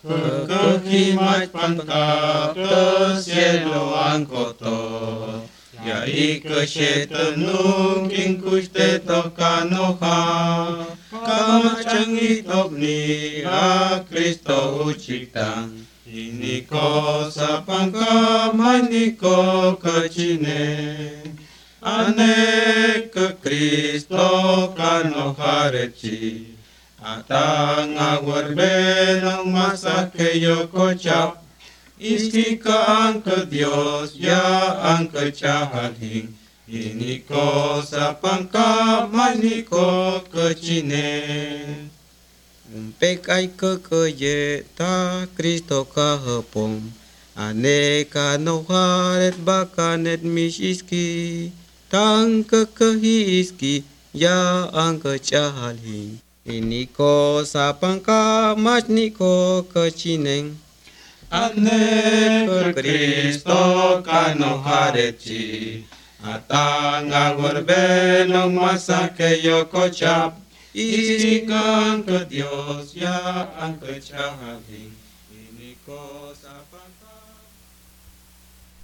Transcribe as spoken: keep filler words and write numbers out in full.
Kekimat pangkap ke cielo angkoto. Ya ike shetanung king kuste tokanoha. Kama changi topni a Kristo uciktang. Ini ko sa pangkap maniko kecine. Ane ke Kristo kanohareci. Atang awarbe ng masa kayo kocap. Isti ka ang ke Dios ya ang kecahaling. Ini ko sa pangkap maniko kecine. Umpek ay kekeye ta Kristo kahepong. Ane kanoharet bakanet misiski. Tang kekehiski ya ang kecahaling. Ini ko sa pangkap mas niko kecineng. Ane ke Kristo kanohareci. Atang awarbe ng masa kayo kocap. Isikan ke Dios ya ang kecahaling. Ini ko sa pangkap